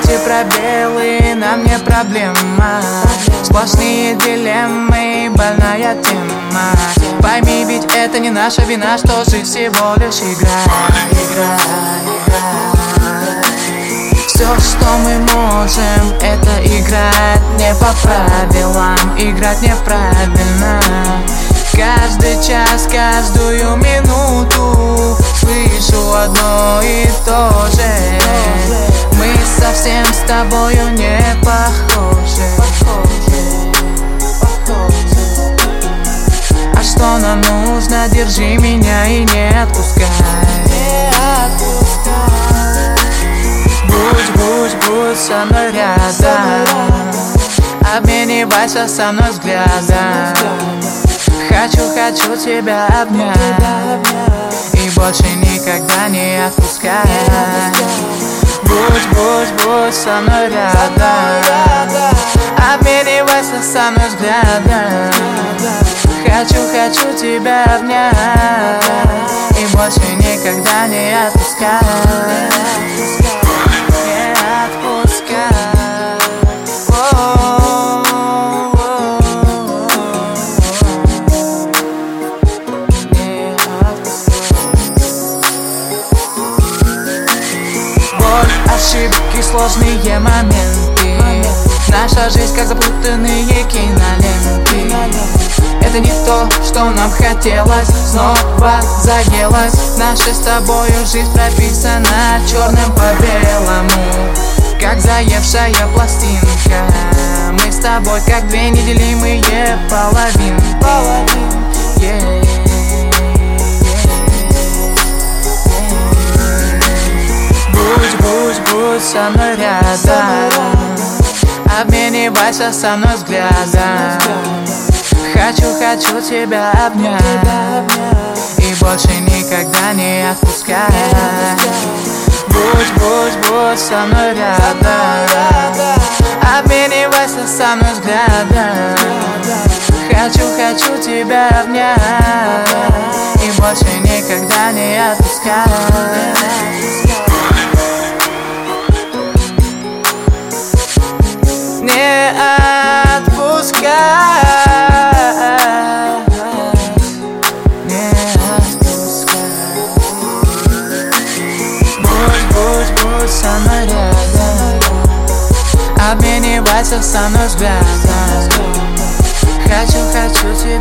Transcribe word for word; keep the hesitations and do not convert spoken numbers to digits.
эти пробелы нам не проблема. Сплошные дилеммы, больная тема. Пойми, ведь это не наша вина, что жизнь всего лишь игра. Игра, игра. Все, что мы можем, это играть не по правилам, играть неправильно. Каждый час, каждую минуту слышу одно и то же. Мы совсем с тобою не похожи. А что нам нужно? Держи меня и не отпускай. Будь, будь, будь со мной рядом. Обменивайся со мной взглядом. Хочу, хочу тебя обнять и больше никогда не отпускай. Будь, будь, будь со мной рядом. Обменивайся со мной взглядом. Хочу, хочу тебя обнять и больше никогда не отпускай. Не отпускай. Ошибки, сложные моменты. Наша жизнь как запутанные киноленты. Это не то, что нам хотелось. Снова заелось. Наша с тобою жизнь прописана черным по белому, как заевшая пластинка. Мы с тобой как две неделимые половинки. Yeah. Будь со мной рядом. Обменивайся со мной взглядом. Хочу, хочу тебя обнять и больше никогда не отпускай. Будь, будь, будь со мной рядом. Обменивайся со мной взглядом. Хочу, хочу тебя обнять и больше никогда не отпускай. Не отпускай, не отпускай. Будь, будь, будь со мной рядом. Обменивайся со мной взглядом. Хочу, хочу тебя